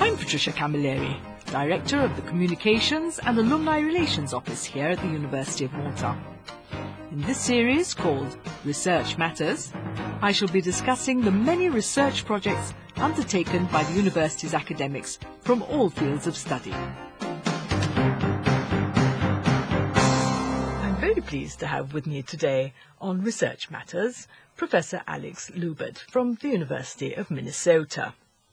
I'm Patricia Camilleri, Director of the Communications and Alumni Relations Office here at the University of Malta. In this series called Research Matters, I shall be discussing the many research projects undertaken by the university's academics from all fields of study. I'm very pleased to have with me today on Research Matters Professor Alex Lubert from the University of Minnesota.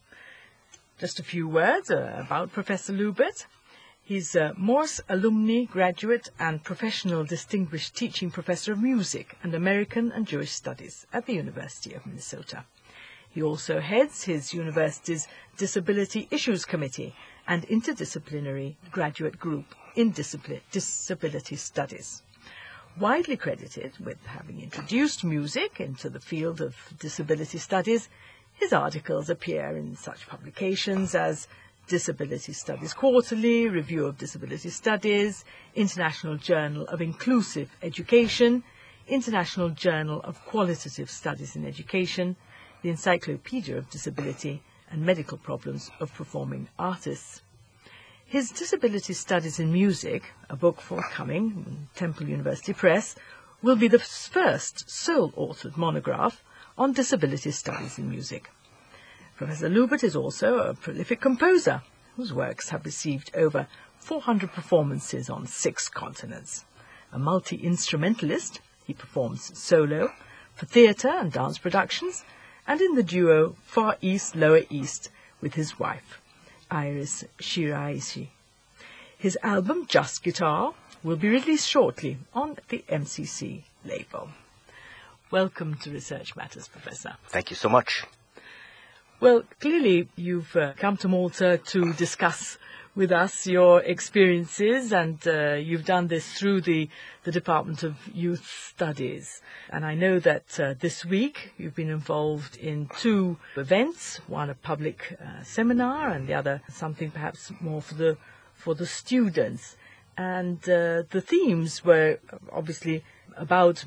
Just a few words about Professor Lubert. He's a Morse Alumni Graduate and Professional Distinguished Teaching Professor of Music and American and Jewish Studies at the University of Minnesota. He also heads his university's Disability Issues Committee and Interdisciplinary Graduate Group in Disability Studies. Widely credited with having introduced music into the field of disability studies, his articles appear in such publications as Disability Studies Quarterly, Review of Disability Studies, International Journal of Inclusive Education, International Journal of Qualitative Studies in Education, the Encyclopedia of Disability and Medical Problems of Performing Artists. His Disability Studies in Music, a book forthcoming in Temple University Press, will be the first sole-authored monograph on disability studies in music. Professor Lubert is also a prolific composer whose works have received over 400 performances on 6 continents. A multi-instrumentalist, he performs solo for theatre and dance productions and in the duo Far East, Lower East with his wife, Iris Shiraisi. His album, Just Guitar, will be released shortly on the MCC label. Welcome to Research Matters, Professor. Thank you so much. Well, clearly you've come to Malta to discuss with us your experiences, and you've done this through the Department of Youth Studies. And I know that this week you've been involved in 2 events, one a public seminar and the other something perhaps more for the students. And the themes were obviously about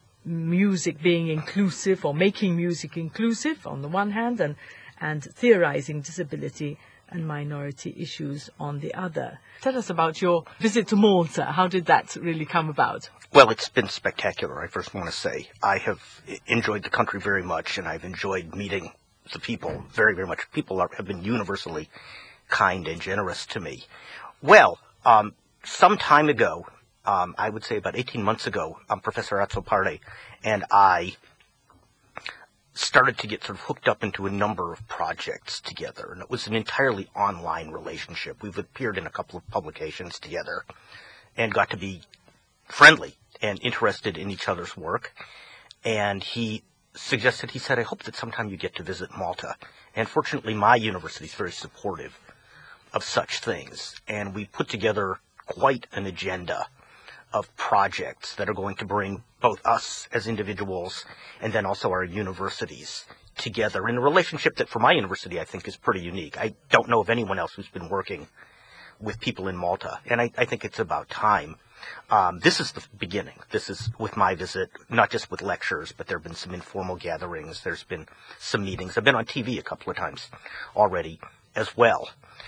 music being inclusive or making music inclusive on the one hand and theorizing disability and minority issues on the other. Tell us about your visit to Malta. How did that really come about? Well, it's been spectacular, I first want to say. I have enjoyed the country very much, and I've enjoyed meeting the people very, very much. People have been universally kind and generous to me. Well, some time ago, I would say about 18 months ago, Professor Azzopardi and I started to get sort of hooked up into a number of projects together, and it was an entirely online relationship. We've appeared in a couple of publications together and got to be friendly and interested in each other's work. And he said, I hope that sometime you get to visit Malta. And fortunately, my university is very supportive of such things, and we put together quite an agenda of projects that are going to bring both us as individuals and then also our universities together in a relationship that for my university I think is pretty unique. I don't know of anyone else who's been working with people in Malta, and I think it's about time. This is the beginning. This is with my visit, not just with lectures, but there have been some informal gatherings. There's been some meetings. I've been on TV a couple of times already as well.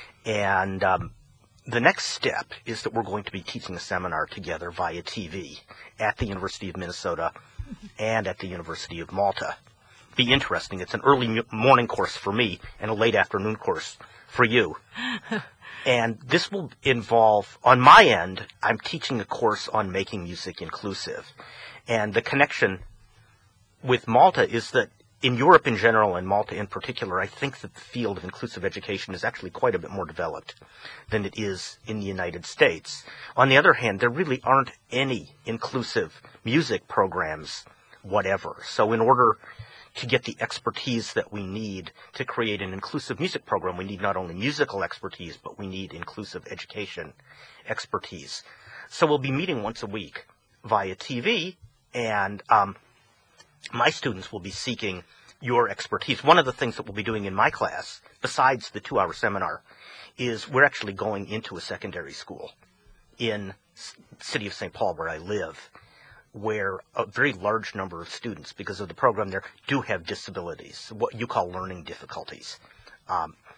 And the next step is that we're going to be teaching a seminar together via TV at the University of Minnesota and at the University of Malta. Be interesting. It's an early morning course for me and a late afternoon course for you. And this will involve, on my end, I'm teaching a course on making music inclusive. And the connection with Malta is that in Europe in general and Malta in particular, I think that the field of inclusive education is actually quite a bit more developed than it is in the United States. On the other hand, there really aren't any inclusive music programs whatever. So in order to get the expertise that we need to create an inclusive music program, we need not only musical expertise, but we need inclusive education expertise. So we'll be meeting once a week via TV, and my students will be seeking your expertise. One of the things that we'll be doing in my class, besides the 2-hour seminar, is we're actually going into a secondary school in the city of St. Paul, where I live, where a very large number of students, because of the program there, do have disabilities, what you call learning difficulties.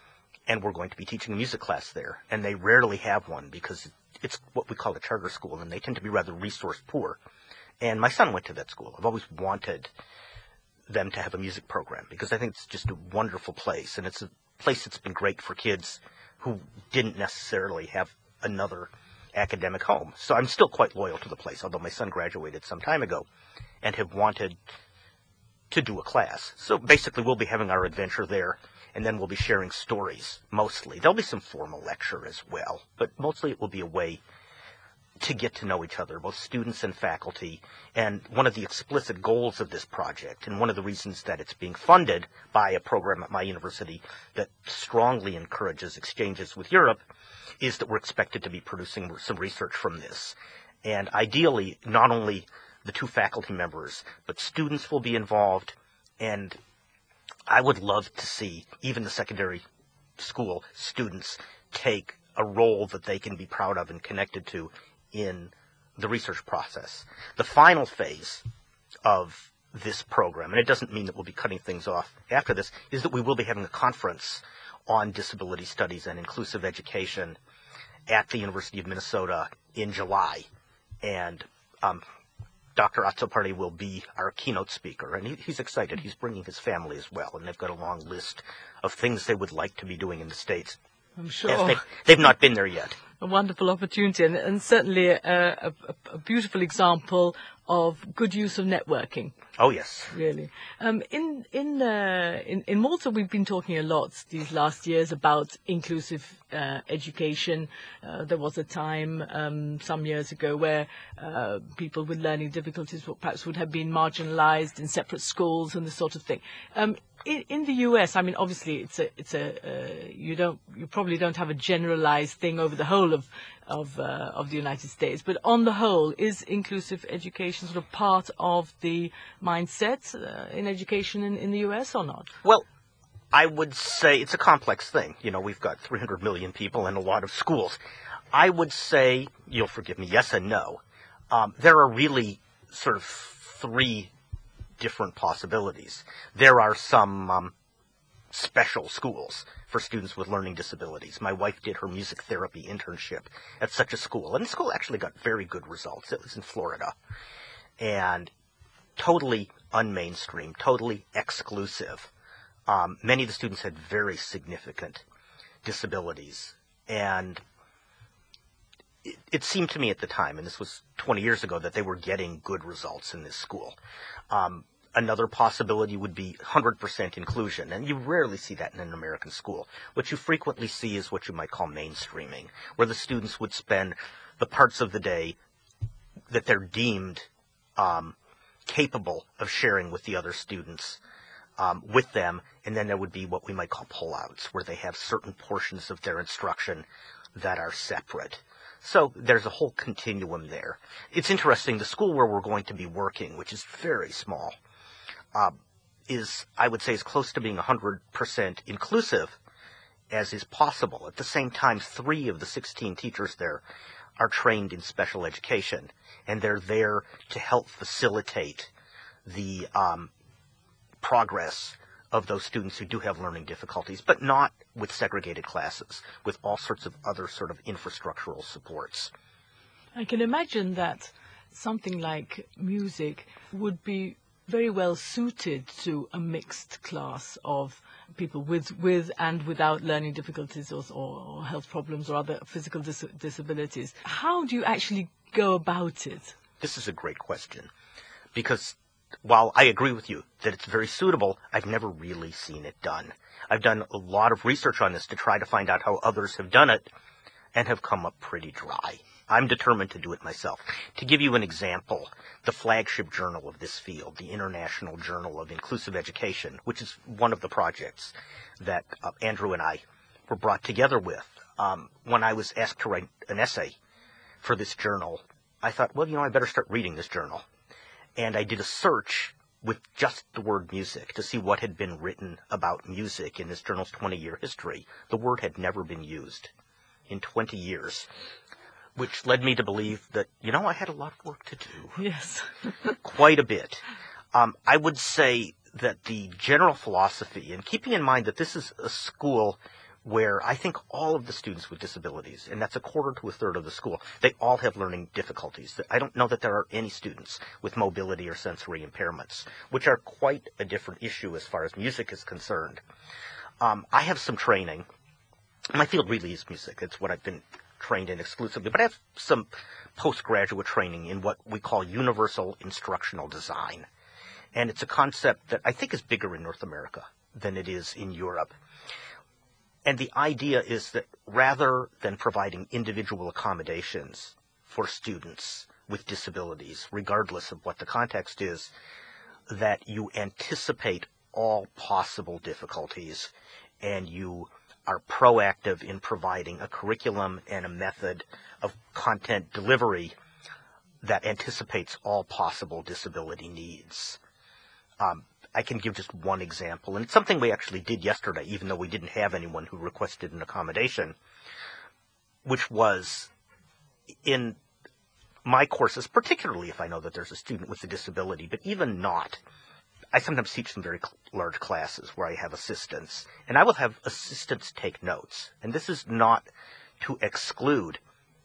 and we're going to be teaching a music class there. And they rarely have one because it's what we call a charter school, and they tend to be rather resource poor. And my son went to that school. I've always wanted them to have a music program because I think it's just a wonderful place, and it's a place that's been great for kids who didn't necessarily have another academic home. So I'm still quite loyal to the place, although my son graduated some time ago, and have wanted to do a class. So basically we'll be having our adventure there, and then we'll be sharing stories mostly. There'll be some formal lecture as well, but mostly it will be a way to get to know each other, both students and faculty. And one of the explicit goals of this project, and one of the reasons that it's being funded by a program at my university that strongly encourages exchanges with Europe, is that we're expected to be producing some research from this. And ideally, not only the two faculty members, but students will be involved. And I would love to see even the secondary school students take a role that they can be proud of and connected to in the research process. The final phase of this program, and it doesn't mean that we'll be cutting things off after this, is that we will be having a conference on disability studies and inclusive education at the University of Minnesota in July. And Dr. Azzopardi will be our keynote speaker, and he's excited. He's bringing his family as well, and they've got a long list of things they would like to be doing in the States. I'm sure. They've not been there yet. A wonderful opportunity, and certainly a beautiful example of good use of networking. Oh yes, really. In Malta, we've been talking a lot these last years about inclusive education. There was a time some years ago where people with learning difficulties perhaps would have been marginalized in separate schools and this sort of thing. In the US, I mean, obviously, you probably don't have a generalized thing over the whole of the United States, but on the whole, is inclusive education sort of part of the mindset in education in the US or not? Well, I would say it's a complex thing. You know, we've got 300 million people and a lot of schools. I would say, you'll forgive me, yes and no. There are really sort of three different possibilities. There are some special schools for students with learning disabilities. My wife did her music therapy internship at such a school, and the school actually got very good results. It was in Florida, and totally unmainstream, totally exclusive. Many of the students had very significant disabilities, and it seemed to me at the time, and this was 20 years ago, that they were getting good results in this school. Another possibility would be 100% inclusion, and you rarely see that in an American school. What you frequently see is what you might call mainstreaming, where the students would spend the parts of the day that they're deemed capable of sharing with the other students with them, and then there would be what we might call pullouts, where they have certain portions of their instruction that are separate. So there's a whole continuum there. It's interesting, the school where we're going to be working, which is very small, is, I would say, as close to being 100% inclusive as is possible. At the same time, 3 of the 16 teachers there are trained in special education, and they're there to help facilitate the progress of those students who do have learning difficulties, but not with segregated classes, with all sorts of other sort of infrastructural supports. I can imagine that something like music would be very well suited to a mixed class of people with and without learning difficulties or health problems or other physical disabilities. How do you actually go about it? This is a great question, because while I agree with you that it's very suitable, I've never really seen it done. I've done a lot of research on this to try to find out how others have done it, and have come up pretty dry. I'm determined to do it myself. To give you an example, the flagship journal of this field, the International Journal of Inclusive Education, which is one of the projects that Andrew and I were brought together with, when I was asked to write an essay for this journal, I thought, well, I better start reading this journal. And I did a search with just the word music to see what had been written about music in this journal's 20-year history. The word had never been used in 20 years, which led me to believe that, I had a lot of work to do. Yes. Quite a bit. I would say that the general philosophy, and keeping in mind that this is a school where I think all of the students with disabilities, and that's a quarter to a third of the school, they all have learning difficulties. I don't know that there are any students with mobility or sensory impairments, which are quite a different issue as far as music is concerned. I have some training. My field really is music. It's what I've been trained in exclusively, but I have some postgraduate training in what we call universal instructional design. And it's a concept that I think is bigger in North America than it is in Europe. And the idea is that rather than providing individual accommodations for students with disabilities, regardless of what the context is, that you anticipate all possible difficulties and you are proactive in providing a curriculum and a method of content delivery that anticipates all possible disability needs. I can give just one example, and it's something we actually did yesterday, even though we didn't have anyone who requested an accommodation, which was in my courses, particularly if I know that there's a student with a disability, but even not, I sometimes teach some very large classes where I have assistants, and I will have assistants take notes. And this is not to exclude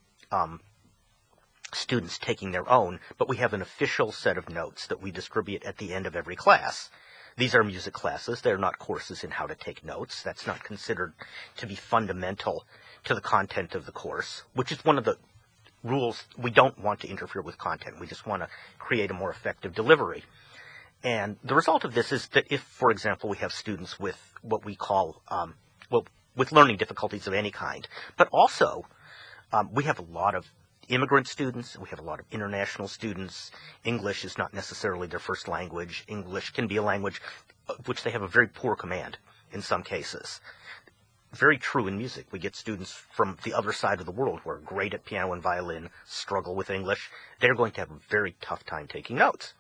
students taking their own, but we have an official set of notes that we distribute at the end of every class. These are music classes. They're not courses in how to take notes. That's not considered to be fundamental to the content of the course, which is one of the rules. We don't want to interfere with content. We just want to create a more effective delivery. And the result of this is that if, for example, we have students with what we call, with learning difficulties of any kind, but also we have a lot of immigrant students, we have a lot of international students. English is not necessarily their first language. English can be a language of which they have a very poor command in some cases. Very true in music. We get students from the other side of the world who are great at piano and violin, struggle with English. They're going to have a very tough time taking notes.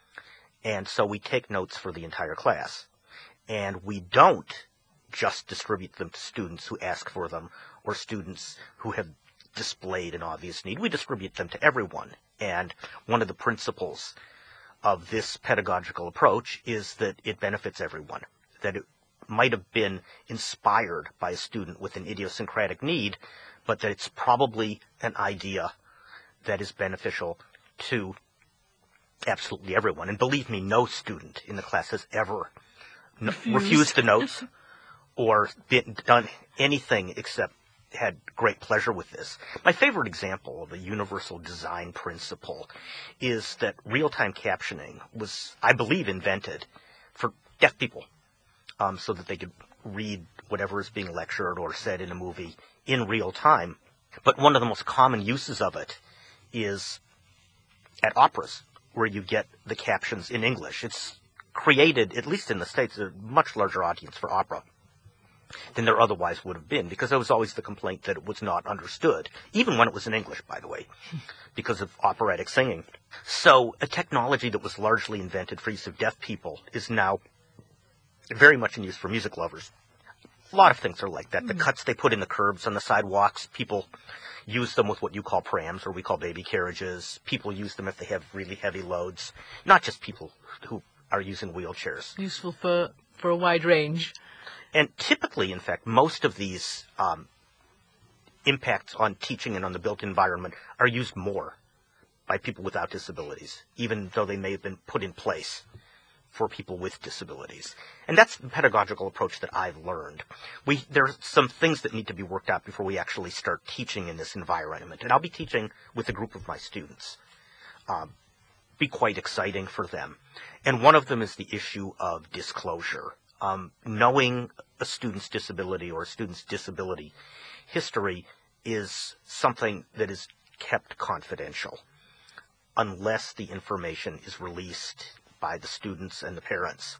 And so we take notes for the entire class. And we don't just distribute them to students who ask for them or students who have displayed an obvious need. We distribute them to everyone. And one of the principles of this pedagogical approach is that it benefits everyone, that it might have been inspired by a student with an idiosyncratic need, but that it's probably an idea that is beneficial to absolutely everyone. And believe me, no student in the class has ever refused the notes or done anything except had great pleasure with this. My favorite example of a universal design principle is that real-time captioning was, I believe, invented for deaf people, so that they could read whatever is being lectured or said in a movie in real time. But one of the most common uses of it is at operas, where you get the captions in English. It's created, at least in the States, a much larger audience for opera than there otherwise would have been, because there was always the complaint that it was not understood, even when it was in English, by the way, because of operatic singing. So a technology that was largely invented for use of deaf people is now very much in use for music lovers. A lot of things are like that. The cuts they put in the curbs on the sidewalks, people use them with what you call prams, or we call baby carriages. People use them if they have really heavy loads, not just people who are using wheelchairs. Useful for a wide range. And typically, in fact, most of these impacts on teaching and on the built environment are used more by people without disabilities, even though they may have been put in place for people with disabilities. And that's the pedagogical approach that I've learned. There are some things that need to be worked out before we actually start teaching in this environment. And I'll be teaching with a group of my students. Be quite exciting for them. And one of them is the issue of disclosure. Knowing a student's disability or a student's disability history is something that is kept confidential unless the information is released by the students and the parents.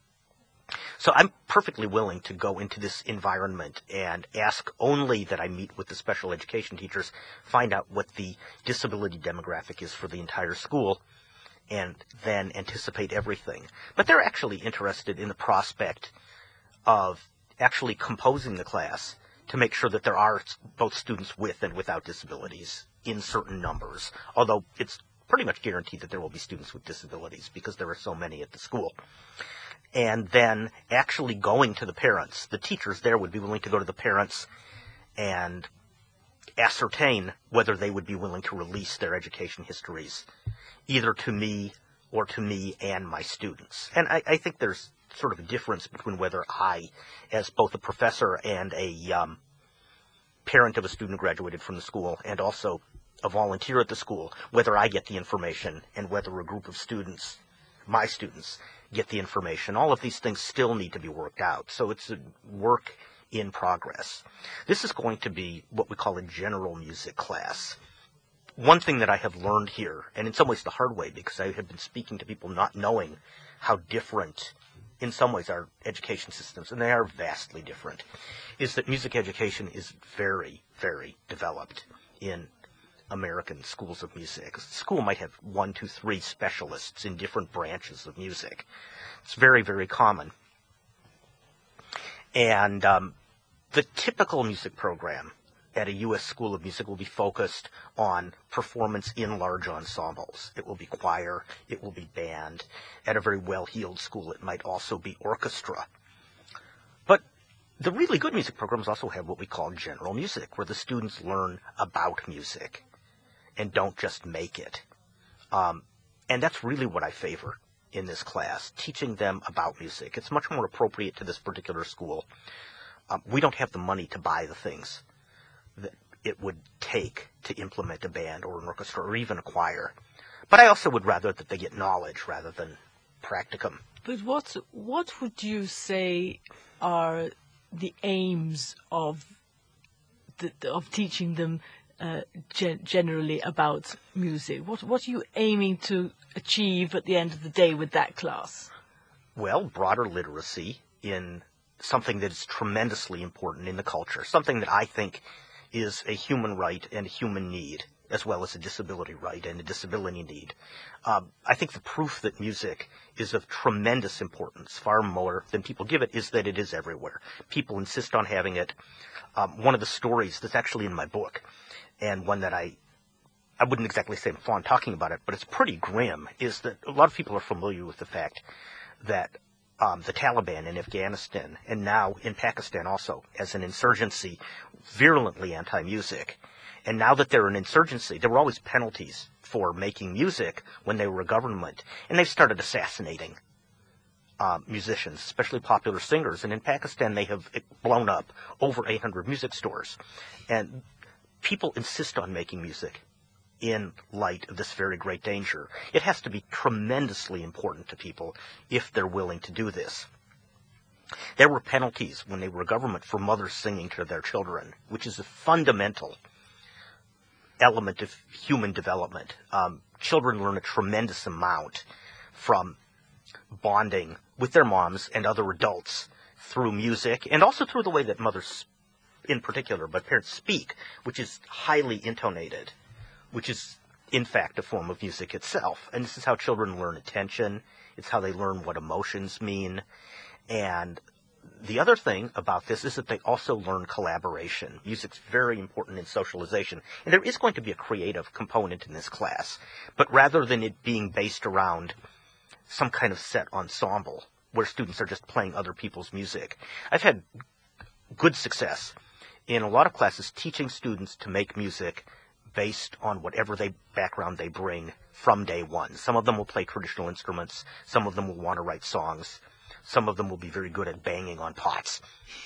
So I'm perfectly willing to go into this environment and ask only that I meet with the special education teachers, find out what the disability demographic is for the entire school, and then anticipate everything. But they're actually interested in the prospect of actually composing the class to make sure that there are both students with and without disabilities in certain numbers, although it's pretty much guaranteed that there will be students with disabilities because there are so many at the school. and then actually going to the parents. The teachers there would be willing to go to the parents and ascertain whether they would be willing to release their education histories, either to me or to me and my students. And I think there's sort of a difference between whether I, as both a professor and a parent of a student who graduated from the school, and also a volunteer at the school, whether I get the information and whether a group of students, my students, get the information. All of these things still need to be worked out. So it's a work in progress. This is going to be what we call a general music class. One thing that I have learned here, and in some ways the hard way, because I have been speaking to people not knowing how different, in some ways, our education systems, and they are vastly different, is that music education is very, very developed in American schools of music. A school might have 1, 2, 3 specialists in different branches of music. It's very, very common. And the typical music program at a U.S. school of music will be focused on performance in large ensembles. It will be choir, it will be band. At a very well-heeled school, it might also be orchestra. But the really good music programs also have what we call general music, where the students learn about music and don't just make it. And that's really what I favor in this class, teaching them about music. It's much more appropriate to this particular school. We don't have the money to buy the things that it would take to implement a band or an orchestra or even a choir. But I also would rather that they get knowledge rather than practicum. But what would you say are the aims of teaching them generally about music? What are you aiming to achieve at the end of the day with that class? Well, broader literacy in something that is tremendously important in the culture, something that I think is a human right and a human need, as well as a disability right and a disability need. I think the proof that music is of tremendous importance, far more than people give it, is that it is everywhere. People insist on having it. One of the stories that's actually in my book, and one that I wouldn't exactly say I'm fond talking about it, but it's pretty grim, is that a lot of people are familiar with the fact that the Taliban in Afghanistan, and now in Pakistan also, as an insurgency, virulently anti-music. And now that they're an insurgency, there were always penalties for making music when they were a government. And they've started assassinating musicians, especially popular singers. And in Pakistan, they have blown up over 800 music stores. And people insist on making music in light of this very great danger. It has to be tremendously important to people if they're willing to do this. There were penalties when they were a government for mothers singing to their children, which is a fundamental element of human development. Children learn a tremendous amount from bonding with their moms and other adults through music, and also through the way that mothers in particular, but parents speak, which is highly intonated, which is, in fact, a form of music itself. And this is how children learn attention. It's how they learn what emotions mean. And the other thing about this is that they also learn collaboration. Music's very important in socialization. And there is going to be a creative component in this class. But rather than it being based around some kind of set ensemble where students are just playing other people's music, I've had good success in a lot of classes teaching students to make music based on whatever background they bring from day one. Some of them will play traditional instruments. Some of them will want to write songs. Some of them will be very good at banging on pots.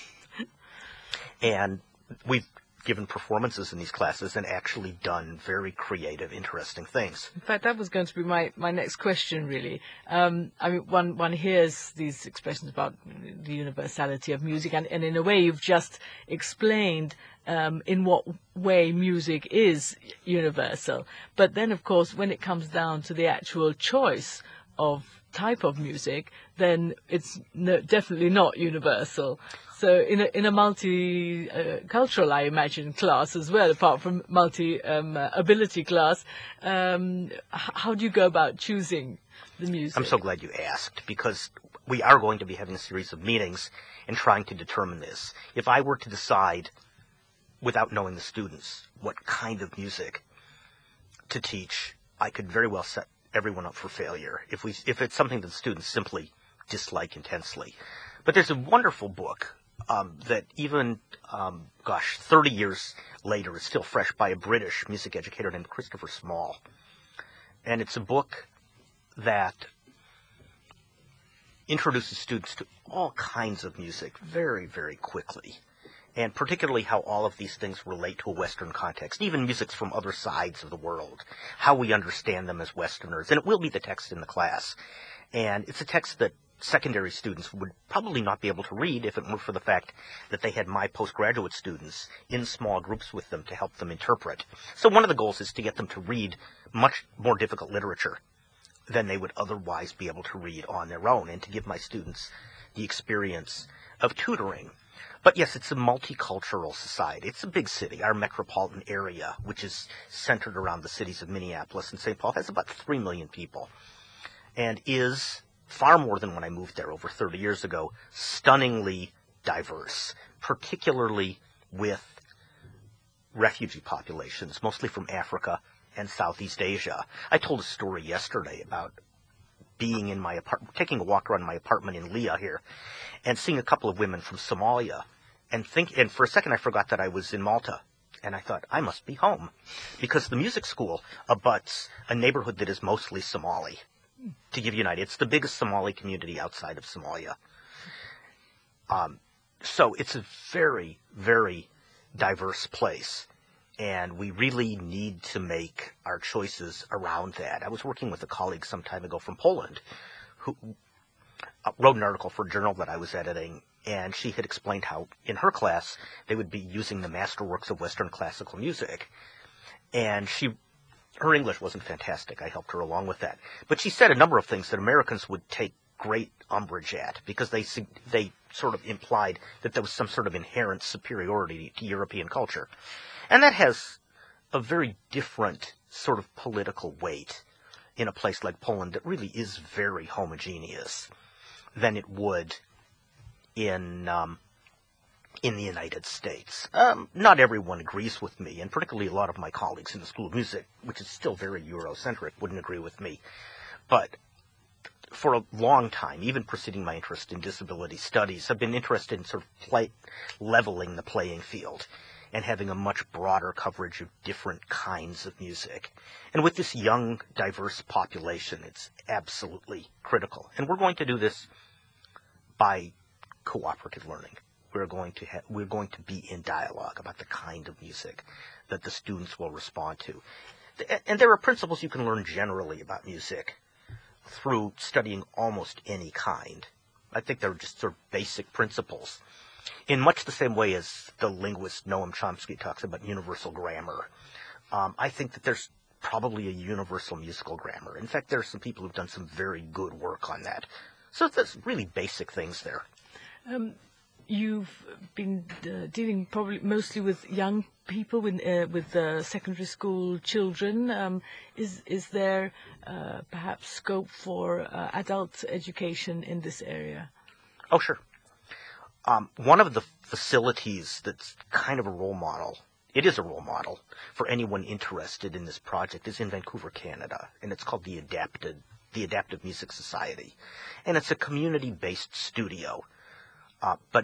And we've given performances in these classes and actually done very creative, interesting things. In fact, that was going to be my next question, really. I mean, one hears these expressions about the universality of music, and in a way you've just explained in what way music is universal. But then, of course, when it comes down to the actual choice of type of music, then it's definitely not universal. So in a multi-cultural, I imagine, class as well, apart from multi-ability class, how do you go about choosing the music? I'm so glad you asked, because we are going to be having a series of meetings and trying to determine this. If I were to decide, without knowing the students, what kind of music to teach, I could very well set everyone up for failure. If it's something that the students simply dislike intensely. But there's a wonderful book that even, 30 years later is still fresh, by a British music educator named Christopher Small. And it's a book that introduces students to all kinds of music very, very quickly, and particularly how all of these things relate to a Western context, even musics from other sides of the world, how we understand them as Westerners. And it will be the text in the class. And it's a text that secondary students would probably not be able to read if it weren't for the fact that they had my postgraduate students in small groups with them to help them interpret. So one of the goals is to get them to read much more difficult literature than they would otherwise be able to read on their own, and to give my students the experience of tutoring. But yes, it's a multicultural society. It's a big city. Our metropolitan area, which is centered around the cities of Minneapolis and St. Paul, has about 3 million people, and is far more than when I moved there over 30 years ago, stunningly diverse, particularly with refugee populations, mostly from Africa and Southeast Asia. I told a story yesterday about being in my apartment, taking a walk around my apartment in Leah here, and seeing a couple of women from Somalia, and for a second I forgot that I was in Malta. And I thought, I must be home, because the music school abuts a neighborhood that is mostly Somali. To give you an idea, it's the biggest Somali community outside of Somalia. So it's a very, very diverse place, and we really need to make our choices around that. I was working with a colleague some time ago from Poland who wrote an article for a journal that I was editing, and she had explained how in her class they would be using the masterworks of Western classical music. And her English wasn't fantastic. I helped her along with that. But she said a number of things that Americans would take great umbrage at, because they sort of implied that there was some sort of inherent superiority to European culture. And that has a very different sort of political weight in a place like Poland that really is very homogeneous than it would in the United States. Not everyone agrees with me, and particularly a lot of my colleagues in the School of Music, which is still very Eurocentric, wouldn't agree with me. But for a long time, even preceding my interest in disability studies, I've been interested in sort of leveling the playing field and having a much broader coverage of different kinds of music. And with this young, diverse population, it's absolutely critical. And we're going to do this by cooperative learning. We're going to be in dialogue about the kind of music that the students will respond to. And there are principles you can learn generally about music through studying almost any kind. I think they're just sort of basic principles, in much the same way as the linguist Noam Chomsky talks about universal grammar. I think that there's probably a universal musical grammar. In fact, there are some people who've done some very good work on that. So there's really basic things there. You've been dealing probably mostly with young people, with secondary school children. Is there perhaps scope for adult education in this area? Oh, sure. One of the facilities that's kind of a role model, it is a role model for anyone interested in this project, is in Vancouver, Canada, and it's called the Adaptive Music Society. And it's a community-based studio. But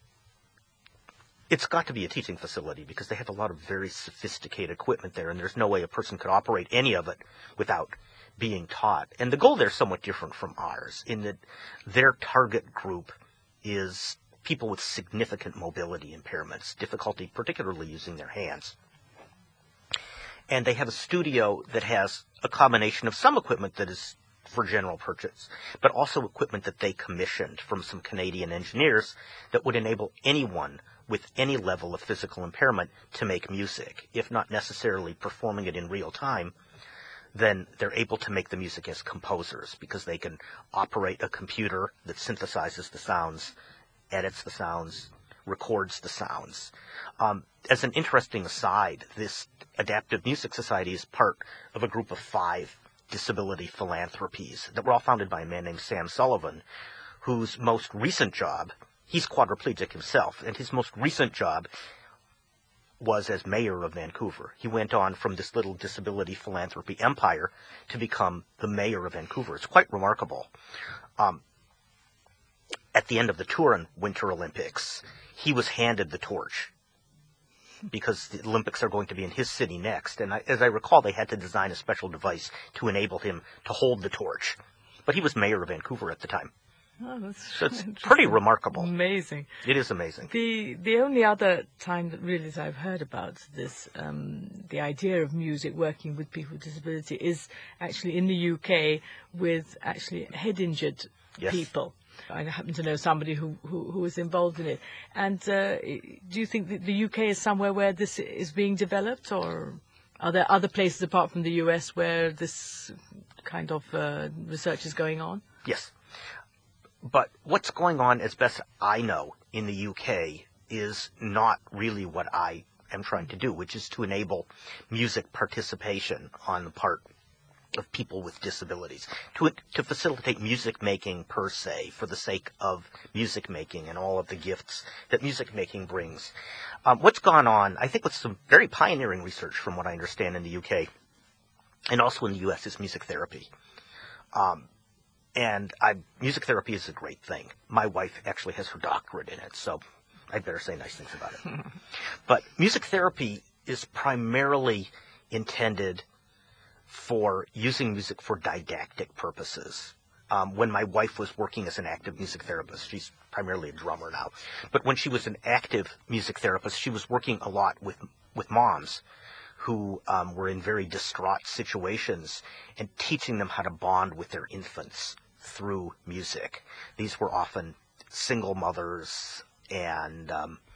it's got to be a teaching facility, because they have a lot of very sophisticated equipment there, and there's no way a person could operate any of it without being taught. And the goal there is somewhat different from ours, in that their target group is people with significant mobility impairments, difficulty particularly using their hands. And they have a studio that has a combination of some equipment that is for general purchase, but also equipment that they commissioned from some Canadian engineers that would enable anyone with any level of physical impairment to make music. If not necessarily performing it in real time, then they're able to make the music as composers, because they can operate a computer that synthesizes the sounds, edits the sounds, records the sounds. As an interesting aside, this Adaptive Music Society is part of a group of 5 disability philanthropies that were all founded by a man named Sam Sullivan, whose most recent job, he's quadriplegic himself, and his most recent job was as mayor of Vancouver. He went on from this little disability philanthropy empire to become the mayor of Vancouver. It's quite remarkable. at the end of the Turin Winter Olympics, he was handed the torch because the Olympics are going to be in his city next. And as I recall, they had to design a special device to enable him to hold the torch. But he was mayor of Vancouver at the time. Oh, So it's pretty remarkable. Amazing. It is amazing. The only other time that really that I've heard about this, the idea of music working with people with disability, is actually in the UK with actually head-injured people. I happen to know somebody who was involved in it. And do you think that the UK is somewhere where this is being developed, or are there other places apart from the US where this kind of research is going on? Yes. But what's going on, as best I know, in the UK is not really what I am trying to do, which is to enable music participation on the part of people with disabilities, to facilitate music making per se, for the sake of music making and all of the gifts that music making brings. What's gone on, I think with some very pioneering research from what I understand in the UK, and also in the US, is music therapy. And music therapy is a great thing. My wife actually has her doctorate in it, so I better say nice things about it. But music therapy is primarily intended for using music for didactic purposes. When my wife was working as an active music therapist, she's primarily a drummer now, but when she was an active music therapist, she was working a lot with moms who were in very distraught situations and teaching them how to bond with their infants through music. These were often single mothers and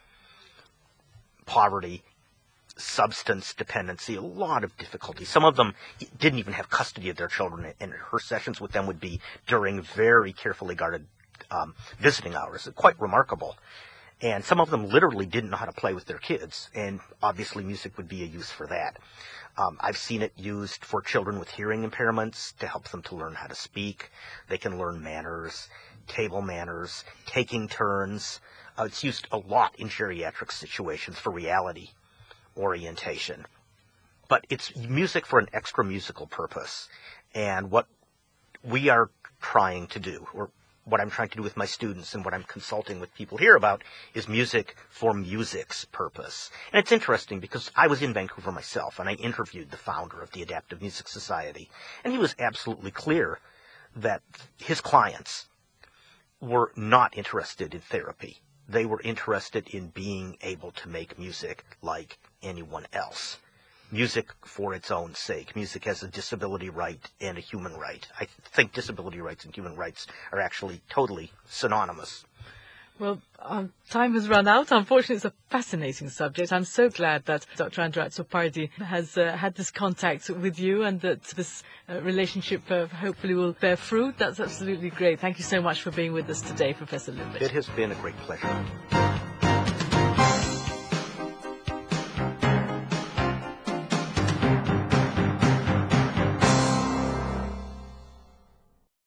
poverty, substance dependency, a lot of difficulty. Some of them didn't even have custody of their children, and her sessions with them would be during very carefully guarded visiting hours. Quite remarkable. And some of them literally didn't know how to play with their kids, and obviously music would be a use for that. I've seen it used for children with hearing impairments to help them to learn how to speak. They can learn manners, table manners, taking turns. It's used a lot in geriatric situations for reality orientation. But it's music for an extra musical purpose. And what we are trying to do, or what I'm trying to do with my students and what I'm consulting with people here about, is music for music's purpose. And it's interesting because I was in Vancouver myself and I interviewed the founder of the Adaptive Music Society, and he was absolutely clear that his clients were not interested in therapy. They were interested in being able to make music like anyone else. Music for its own sake. Music as a disability right and a human right. I think disability rights and human rights are actually totally synonymous. Well, time has run out. Unfortunately, it's a fascinating subject. I'm so glad that Dr. Andrat Sopardi has had this contact with you, and that this relationship hopefully will bear fruit. That's absolutely great. Thank you so much for being with us today, Professor Lubert. It has been a great pleasure.